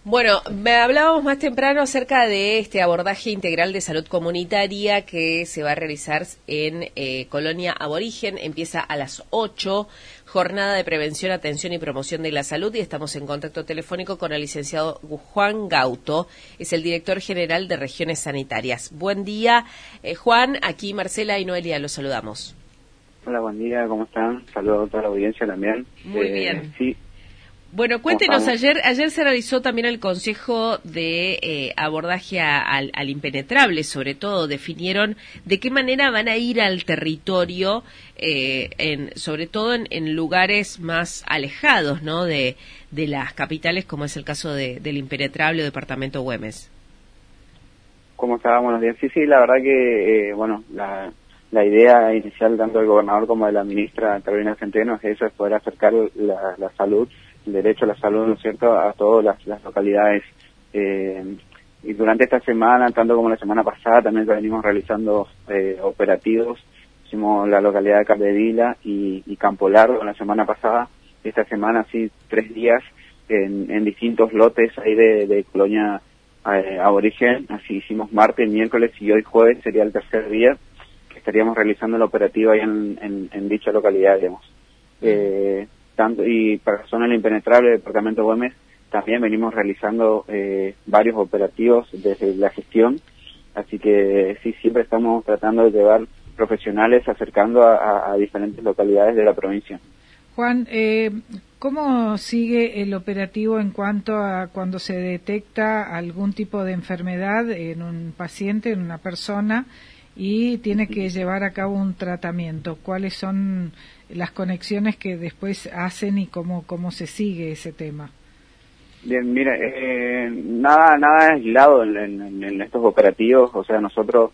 Bueno, me hablábamos más temprano acerca de este abordaje integral de salud comunitaria que se va a realizar en Colonia Aborigen. Empieza a las 8, jornada de prevención, atención y promoción de la salud, y estamos en contacto telefónico con el licenciado Juan Gauto, es el director general de Regiones Sanitarias. Buen día, Juan, aquí Marcela y Noelia, los saludamos. Hola, buen día, ¿cómo están? Saludos a toda la audiencia también. Muy bien. Sí. Bueno, cuéntenos, ayer se realizó también el Consejo de Abordaje al Impenetrable, sobre todo definieron de qué manera van a ir al territorio, sobre todo en lugares más alejados, ¿no?, de las capitales, como es el caso del Impenetrable o Departamento Güemes. ¿Cómo está? Buenos días. Sí, la verdad que, la idea inicial tanto del gobernador como de la ministra Carolina Centeno es poder acercar la salud, el derecho a la salud, ¿no es cierto?, a todas las localidades. Y durante esta semana, tanto como la semana pasada, también venimos realizando operativos. Hicimos la localidad de Capdevila y Campo Largo la semana pasada. Esta semana, sí, 3 días en distintos lotes ahí de Colonia Aborigen. Así hicimos martes, miércoles y hoy jueves sería el tercer día que estaríamos realizando el operativo ahí en dicha localidad, digamos. Y para la zona del Impenetrable del Departamento Güemes también venimos realizando varios operativos desde la gestión, así que sí, siempre estamos tratando de llevar profesionales acercando a diferentes localidades de la provincia. Juan, ¿cómo sigue el operativo en cuanto a cuando se detecta algún tipo de enfermedad en un paciente, en una persona, y tiene que llevar a cabo un tratamiento? ¿Cuáles son las conexiones que después hacen y cómo se sigue ese tema? Bien, mira, nada aislado en estos operativos. O sea, nosotros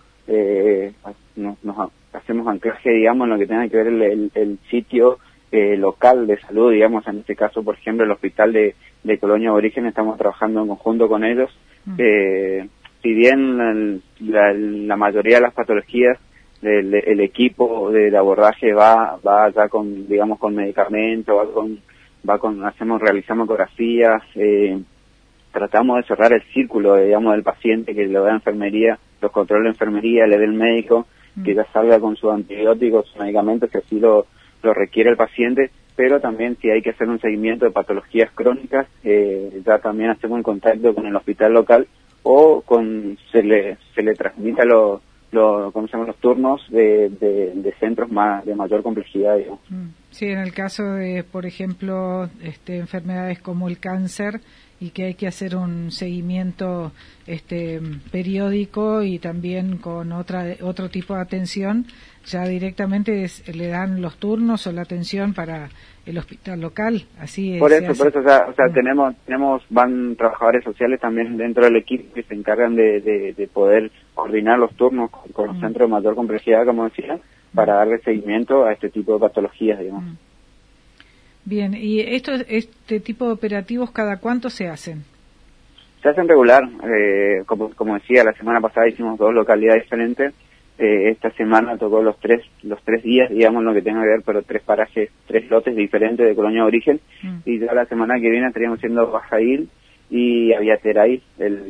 nos hacemos anclaje, digamos, en lo que tenga que ver el sitio local de salud, digamos. En este caso, por ejemplo, el hospital de Colonia Aborigen, estamos trabajando en conjunto con ellos. Si bien la mayoría de las patologías el equipo del abordaje va ya con, digamos, con medicamentos, realizamos ecografías, tratamos de cerrar el círculo, digamos, del paciente, que le da enfermería, los controles de enfermería, le dé el médico, que ya salga con sus antibióticos, sus medicamentos, que así lo requiere el paciente. Pero también, si hay que hacer un seguimiento de patologías crónicas, ya también hacemos el contacto con el hospital local, o se le transmite los turnos de centros de mayor complejidad, digamos. Sí, en el caso de, por ejemplo, enfermedades como el cáncer, y que hay que hacer un seguimiento periódico y también con otro tipo de atención, ya directamente le dan los turnos o la atención para el hospital local. Así es. Por eso, o sea, van trabajadores sociales también dentro del equipo que se encargan de poder coordinar los turnos con los centros de mayor complejidad, como decía, para darle seguimiento a este tipo de patologías, digamos. Bien, ¿y este tipo de operativos cada cuánto se hacen? Se hacen regular, como decía, la semana pasada hicimos 2 localidades diferentes. Esta semana tocó los tres días, digamos, lo que tenga que ver, pero 3 parajes, 3 lotes diferentes de Colonia Aborigen. Y ya la semana que viene estaríamos haciendo Bajail y Aviateray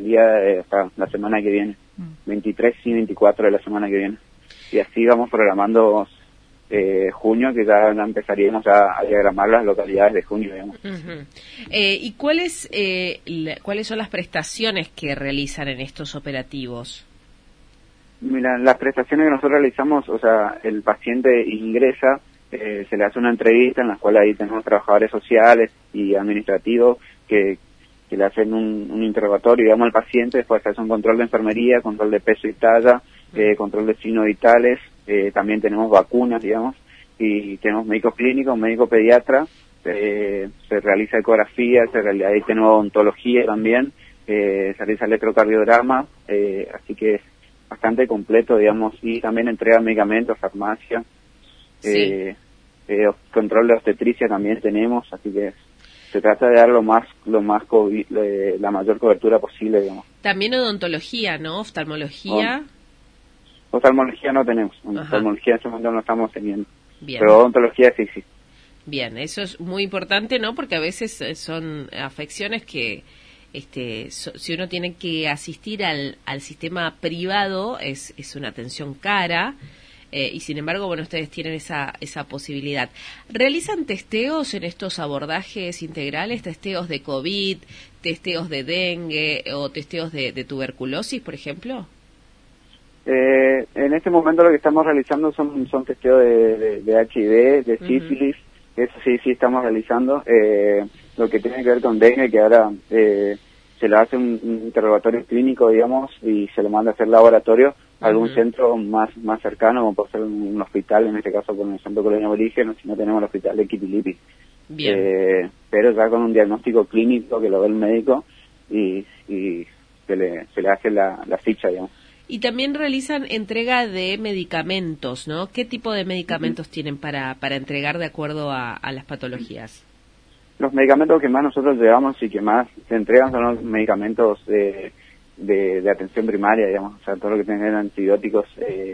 la semana que viene, 23 y 24 de la semana que viene. Y así vamos programando junio, que ya empezaríamos a diagramar las localidades de junio, digamos. ¿Y cuáles son las prestaciones que realizan en estos operativos? Mira, las prestaciones que nosotros realizamos, o sea, el paciente ingresa, se le hace una entrevista en la cual ahí tenemos trabajadores sociales y administrativos que le hacen un interrogatorio, digamos, al paciente. Después se hace un control de enfermería, control de peso y talla, control de signos vitales, también tenemos vacunas, digamos, y tenemos médicos clínicos, médico pediatra, se realiza ecografía, ahí tenemos odontología también, se realiza electrocardiograma, así que es bastante completo, digamos, y también entrega medicamentos, farmacia, control de obstetricia también tenemos, así que se trata de dar la mayor cobertura posible, digamos. También odontología, ¿no? Oftalmología. Oftalmología no tenemos, oftalmología en ese momento no estamos teniendo. Bien. Pero odontología sí. Bien, eso es muy importante, ¿no? Porque a veces son afecciones que si uno tiene que asistir al sistema privado, es una atención cara. Y sin embargo, bueno, ustedes tienen esa posibilidad. ¿Realizan testeos en estos abordajes integrales? ¿Testeos de COVID, testeos de dengue o testeos de tuberculosis, por ejemplo? En este momento lo que estamos realizando son testeos de HIV, de sífilis, eso sí estamos realizando. Lo que tiene que ver con dengue, que ahora se le hace un interrogatorio clínico, digamos, y se le manda a hacer laboratorio a algún centro más cercano, como puede ser un hospital, en este caso con el Centro Colonia Aborigen, o si no tenemos el hospital de Quipilipi. Bien. Pero ya con un diagnóstico clínico que lo ve el médico y se le hace la ficha, digamos. Y también realizan entrega de medicamentos, ¿no? ¿Qué tipo de medicamentos tienen para entregar de acuerdo a las patologías? Los medicamentos que más nosotros llevamos y que más se entregan son los medicamentos de atención primaria, digamos, o sea, todo lo que tenga antibióticos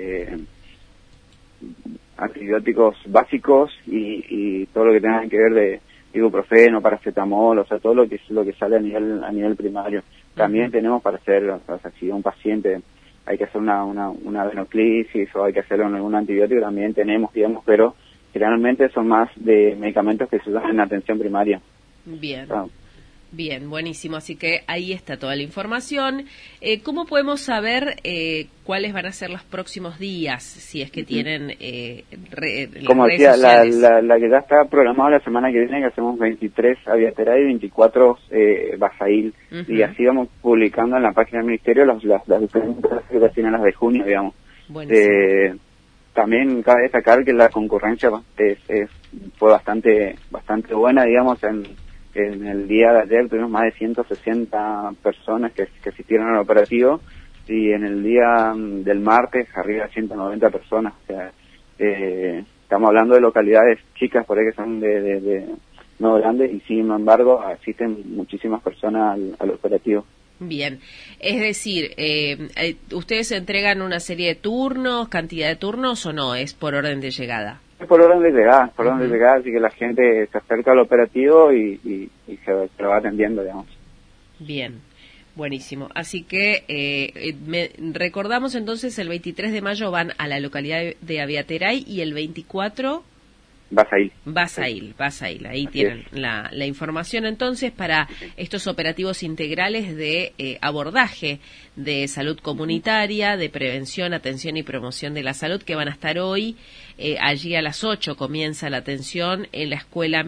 básicos y todo lo que tenga que ver de ibuprofeno, paracetamol, o sea, todo lo que sale a nivel primario. También tenemos para hacer, o sea, si un paciente hay que hacer una venoclisis o hay que hacerle algún antibiótico, también tenemos, digamos, pero generalmente son más de medicamentos que se usan en atención primaria. Bien. Bien, buenísimo. Así que ahí está toda la información. ¿Cómo podemos saber cuáles van a ser los próximos días, si es que tienen como redes decía, sociales? la que ya está programada la semana que viene, que hacemos 23 Aviateray y 24 Basail, y así vamos publicando en la página del Ministerio las diferentes las de junio, digamos. También cabe destacar que la concurrencia fue bastante buena, digamos. En el día de ayer tuvimos más de 160 personas que asistieron al operativo, y en el día del martes arriba de 190 personas. O sea, estamos hablando de localidades chicas por ahí que son de no grandes, y sin embargo asisten muchísimas personas al operativo. Bien, es decir, ¿ustedes entregan una serie de turnos, cantidad de turnos, o no? ¿Es por orden de llegada? Es por orden de llegada, así que la gente se acerca al operativo y se lo va atendiendo, digamos. Bien, buenísimo. Así que recordamos entonces, el 23 de mayo van a la localidad de Aviateray y el 24... Basail. Ahí así tienen la información entonces para estos operativos integrales de abordaje de salud comunitaria, de prevención, atención y promoción de la salud, que van a estar hoy. Allí a las 8 comienza la atención en la escuela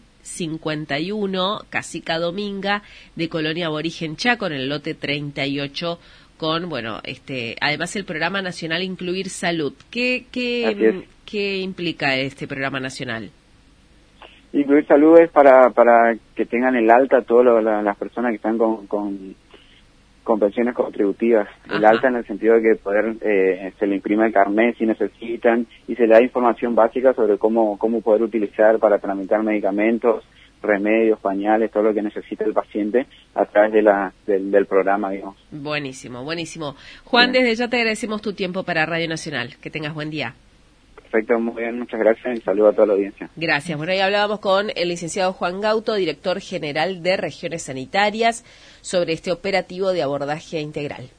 1051 Casica Dominga de Colonia Aborigen Chaco, en el lote 38, con, bueno, además el programa nacional Incluir Salud. ¿Qué implica este programa nacional? Incluir Salud es para que tengan el alta todas las personas que están con pensiones contributivas. El alta en el sentido de que se le imprime el carnet si necesitan, y se le da información básica sobre cómo poder utilizar para tramitar medicamentos, remedios, pañales, todo lo que necesita el paciente a través del programa, digamos. Buenísimo. Juan, desde ya te agradecemos tu tiempo para Radio Nacional. Que tengas buen día. Perfecto, muy bien, muchas gracias y saludo a toda la audiencia. Gracias. Bueno, ahí hablábamos con el licenciado Juan Gauto, director general de Regiones Sanitarias, sobre este operativo de abordaje integral.